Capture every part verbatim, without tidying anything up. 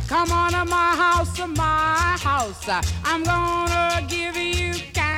Come on to my house, to my house. I'm gonna give you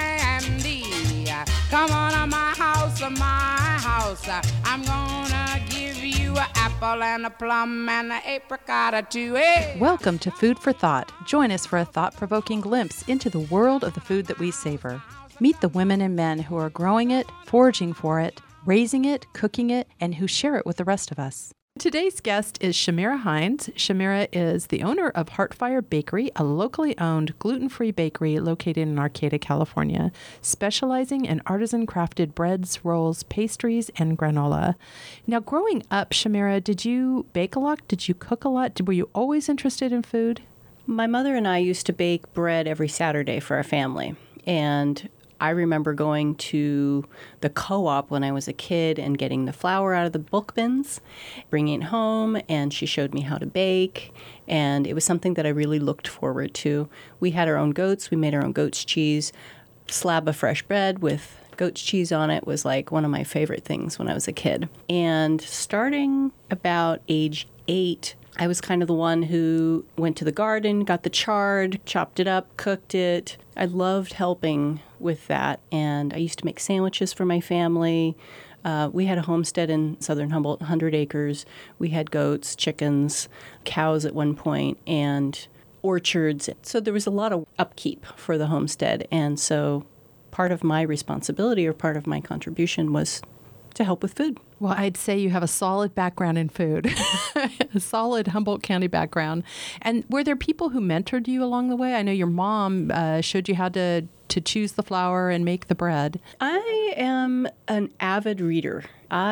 candy. Come on to my house, to my house. I'm gonna give you an apple and a plum and an apricot or two. Hey. Welcome to Food for Thought. Join us for a thought-provoking glimpse into the world of the food that we savor. Meet the women and men who are growing it, foraging for it, raising it, cooking it, and who share it with the rest of us. Today's guest is Shamira Hines. Shamira is the owner of Heartfire Bakery, a locally owned gluten-free bakery located in Arcata, California, specializing in artisan-crafted breads, rolls, pastries, and granola. Now, growing up, Shamira, did you bake a lot? Did you cook a lot? Were you always interested in food? My mother and I used to bake bread every Saturday for our family, and I remember going to the co-op when I was a kid and getting the flour out of the bulk bins, bringing it home, and she showed me how to bake, and it was something that I really looked forward to. We had our own goats. We made our own goat's cheese. Slab of fresh bread with goat's cheese on it was like one of my favorite things when I was a kid. And starting about age eight, I was kind of the one who went to the garden, got the chard, chopped it up, cooked it. I loved helping with that, and I used to make sandwiches for my family. Uh, we had a homestead in southern Humboldt, one hundred acres. We had goats, chickens, cows at one point, and orchards. So there was a lot of upkeep for the homestead, and so part of my responsibility or part of my contribution was to help with food. Well, I'd say you have a solid background in food, a solid Humboldt County background. And were there people who mentored you along the way? I know your mom uh, showed you how to, to choose the flour and make the bread. I am an avid reader.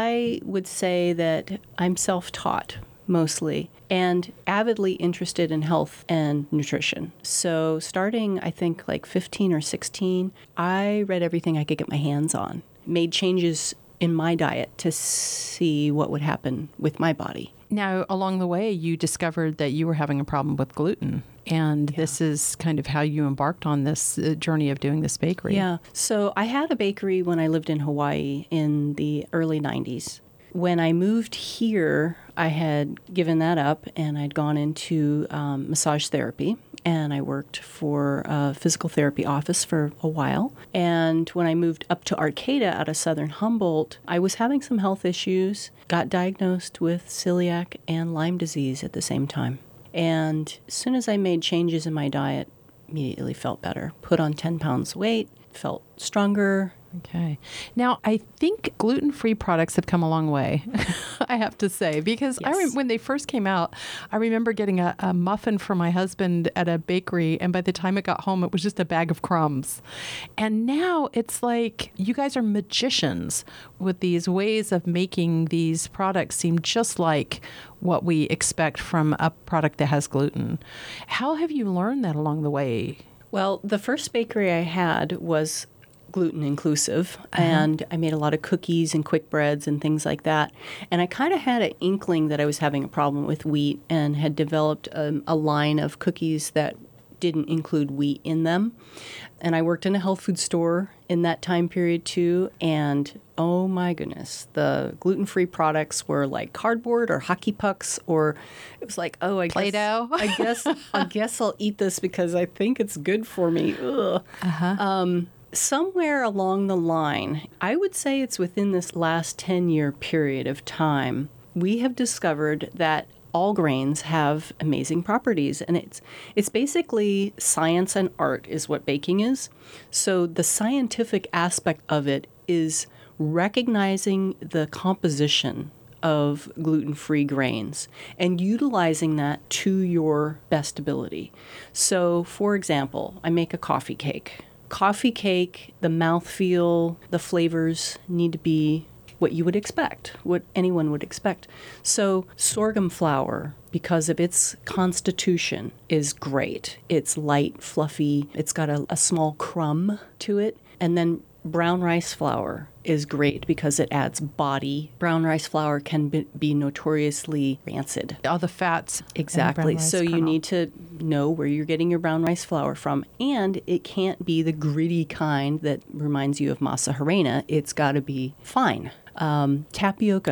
I would say that I'm self-taught mostly and avidly interested in health and nutrition. So starting, I think, like fifteen or sixteen, I read everything I could get my hands on, made changes in my diet to see what would happen with my body. Now, along the way, you discovered that you were having a problem with gluten, and yeah. This is kind of how you embarked on this uh, journey of doing this bakery. Yeah. So I had a bakery when I lived in Hawaii in the early nineties. When I moved here, I had given that up, and I'd gone into um, massage therapy. And I worked for a physical therapy office for a while. And when I moved up to Arcata out of southern Humboldt, I was having some health issues, got diagnosed with celiac and Lyme disease at the same time. And as soon as I made changes in my diet, immediately felt better. Put on ten pounds weight, felt stronger. Okay. Now, I think gluten-free products have come a long way, I have to say, because Yes. I re- when they first came out, I remember getting a, a muffin for my husband at a bakery, and by the time it got home, it was just a bag of crumbs. And now it's like you guys are magicians with these ways of making these products seem just like what we expect from a product that has gluten. How have you learned that along the way? Well, the first bakery I had was gluten inclusive, Uh-huh. and I made a lot of cookies and quick breads and things like that. And I kind of had an inkling that I was having a problem with wheat and had developed um, a line of cookies that didn't include wheat in them. And I worked in a health food store in that time period too. And oh my goodness, the gluten-free products were like cardboard or hockey pucks, or it was like, oh, I Play-Doh. guess, I guess, I guess I'll eat this because I think it's good for me. Ugh. Uh-huh. Um, somewhere along the line, I would say it's within this last ten-year period of time, we have discovered that all grains have amazing properties, and it's it's basically science and art is what baking is. So the scientific aspect of it is recognizing the composition of gluten-free grains and utilizing that to your best ability. So, for example, I make a coffee cake. Coffee cake, the mouthfeel, the flavors need to be what you would expect, what anyone would expect. So sorghum flour, because of its constitution, is great. It's light, fluffy. It's got a, a small crumb to it. And then brown rice flour is great because it adds body. Brown rice flour can be, be notoriously rancid. All the fats. Exactly. So you need to know where you're getting your brown rice flour from. And it can't be the gritty kind that reminds you of masa harina. It's got to be fine. Um, tapioca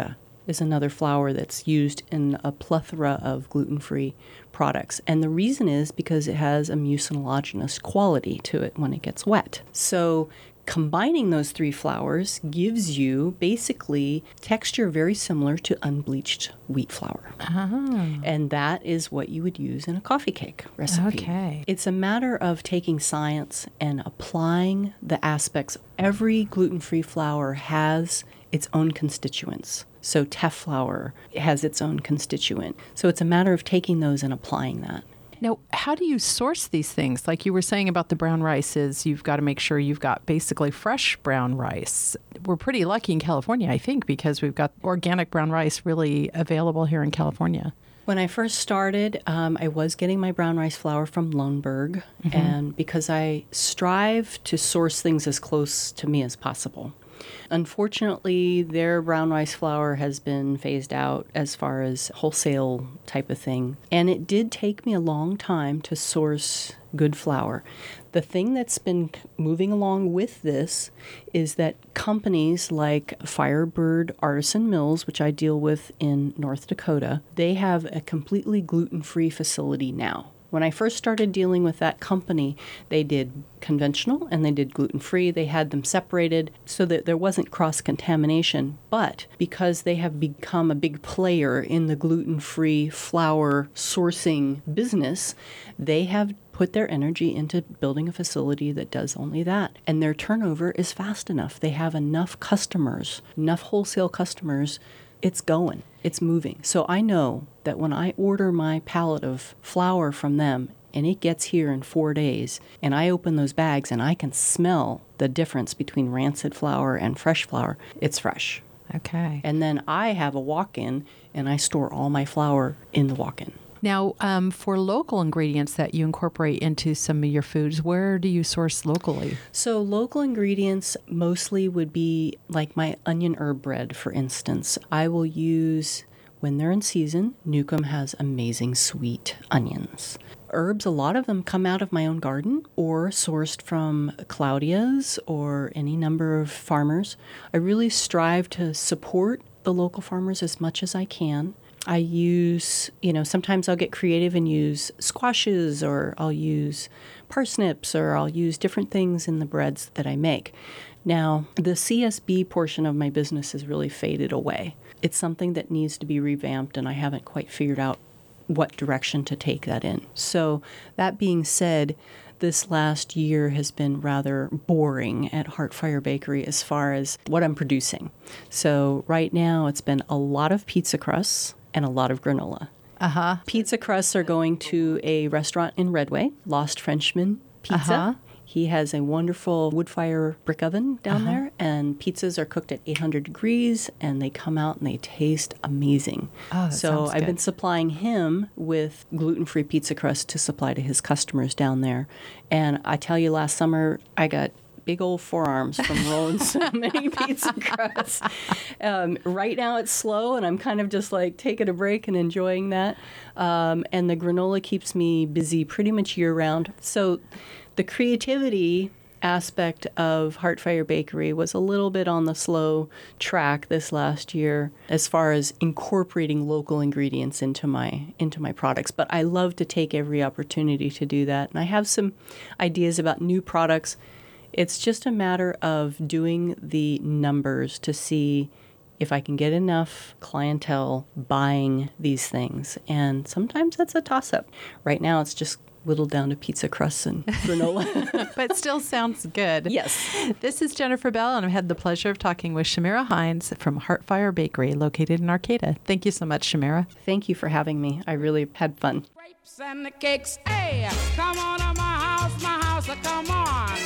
is another flour that's used in a plethora of gluten-free products. And the reason is because it has a mucilaginous quality to it when it gets wet. So combining those three flours gives you basically texture very similar to unbleached wheat flour. Oh. And that is what you would use in a coffee cake recipe. Okay. It's a matter of taking science and applying the aspects. Every gluten-free flour has its own constituents. So teff flour has its own constituent. So it's a matter of taking those and applying that. Now, how do you source these things? Like you were saying about the brown rices, you've got to make sure you've got basically fresh brown rice. We're pretty lucky in California, I think, because we've got organic brown rice really available here in California. When I first started, um, I was getting my brown rice flour from Loneburg, mm-hmm. and because I strive to source things as close to me as possible. Unfortunately, their brown rice flour has been phased out as far as wholesale type of thing. And it did take me a long time to source good flour. The thing that's been moving along with this is that companies like Firebird Artisan Mills, which I deal with in North Dakota, they have a completely gluten-free facility now. When I first started dealing with that company, they did conventional and they did gluten-free. They had them separated so that there wasn't cross-contamination. But because they have become a big player in the gluten-free flour sourcing business, they have put their energy into building a facility that does only that. And their turnover is fast enough. They have enough customers, enough wholesale customers. It's going. It's moving. So I know that when I order my pallet of flour from them and it gets here in four days and I open those bags and I can smell the difference between rancid flour and fresh flour, it's fresh. Okay. And then I have a walk-in and I store all my flour in the walk-in. Now, um, for local ingredients that you incorporate into some of your foods, where do you source locally? So local ingredients mostly would be like my onion herb bread, for instance. I will use, when they're in season, Newcomb has amazing sweet onions. Herbs, a lot of them come out of my own garden or sourced from Claudia's or any number of farmers. I really strive to support the local farmers as much as I can. I use, you know, sometimes I'll get creative and use squashes, or I'll use parsnips, or I'll use different things in the breads that I make. Now, the C S B portion of my business has really faded away. It's something that needs to be revamped, and I haven't quite figured out what direction to take that in. So that being said, this last year has been rather boring at Heartfire Bakery as far as what I'm producing. So right now it's been a lot of pizza crusts and a lot of granola. Uh-huh. Pizza crusts are going to a restaurant in Redway, Lost Frenchman Pizza. Uh-huh. He has a wonderful wood fire brick oven down uh-huh. there, and pizzas are cooked at eight hundred degrees, and they come out and they taste amazing. Oh, that so sounds I've good. been supplying him with gluten-free pizza crust to supply to his customers down there. And I tell you, last summer I got big old forearms from rolling so many pizza crusts. Um, right now it's slow, and I'm kind of just like taking a break and enjoying that. Um, and the granola keeps me busy pretty much year-round. So the creativity aspect of Heartfire Bakery was a little bit on the slow track this last year as far as incorporating local ingredients into my into my products. But I love to take every opportunity to do that. And I have some ideas about new products. It's just a matter of doing the numbers to see if I can get enough clientele buying these things. And sometimes that's a toss-up. Right now it's just whittled down to pizza crusts and granola. But still sounds good. Yes. This is Jennifer Bell, and I've had the pleasure of talking with Shamira Hines from Heartfire Bakery, located in Arcata. Thank you so much, Shamira. Thank you for having me. I really had fun. Grapes and the cakes, hey, come on to my house, my house, come on.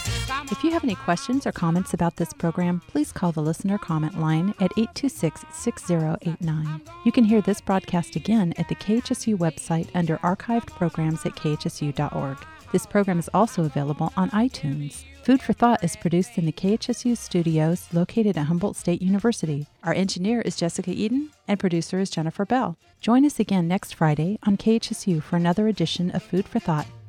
If you have any questions or comments about this program, please call the listener comment line at eight two six, six zero eight nine. You can hear this broadcast again at the K H S U website under archived programs at k h s u dot org. This program is also available on iTunes. Food for Thought is produced in the K H S U studios located at Humboldt State University. Our engineer is Jessica Eden, and producer is Jennifer Bell. Join us again next Friday on K H S U for another edition of Food for Thought.